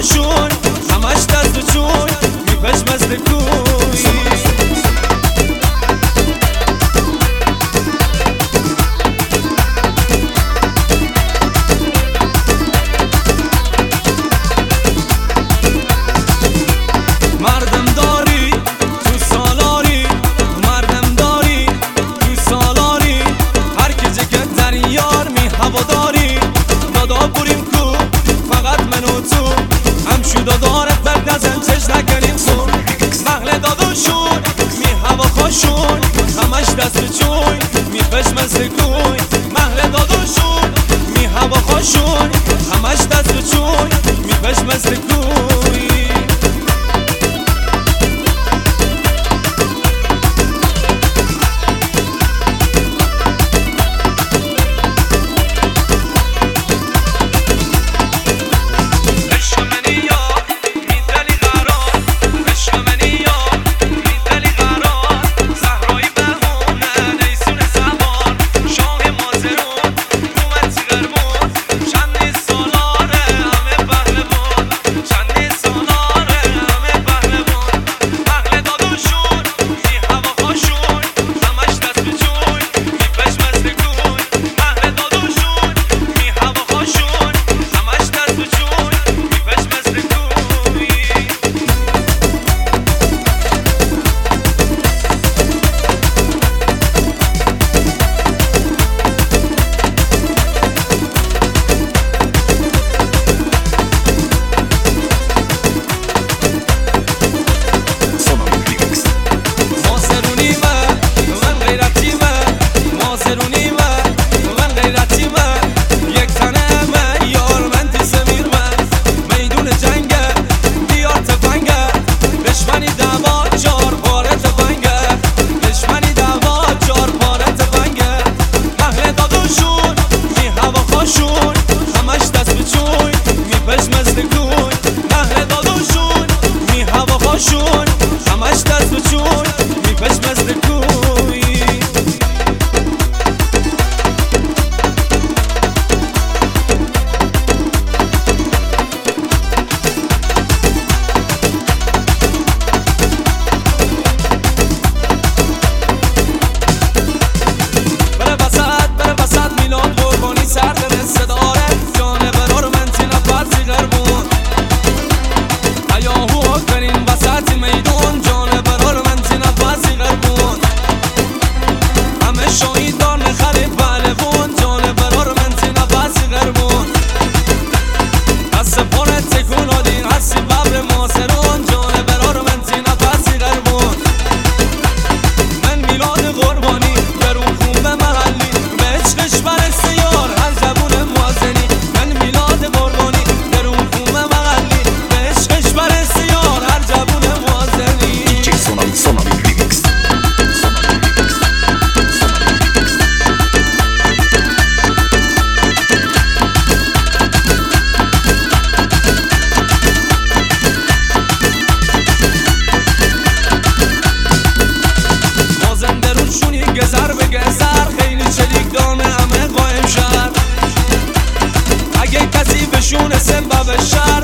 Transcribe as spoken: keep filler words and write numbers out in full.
خوشون همش دست و چون میپش مثل کوی مردم داری تو سالاری مردم داری تو سالاری هر که جگت در یار می هواداری دادا بریم کو فقط من و تو هم شو دادارت بر نزن چش نکنیم سون محل داداشون می هوا خوشون همش دست چون می پش مثل کوی محل داداشون می هوا خوشون همش دست چون می پش مثل کوی همش دست و چون میپش مثل کوی بره بسد بره بسد میلاد قربانی سر به صداره جانه برار من تینا پرسی غربون ایاهو کنین وسط میدون جانه برار من تینا پرسی غربون همه شاهید دار نخری پهلوون جانه برار من تینا پرسی غربون دست پاره تکون آدین هستی ببر ماسرون جانه برار من تینا پرسی غربون من میلاد قربانی درون خون به محلی به عشقش برسی یار هر جبون موازنی من میلاد قربانی درون خون به محلی به عشقش برسی یار هر جبون موازنی دیجی سونامی سونامی ریمیکس مازن درونشونی گذر به گذر خیلی چلیک دانه همه قایم شد اگه کسی بشونه سبب شد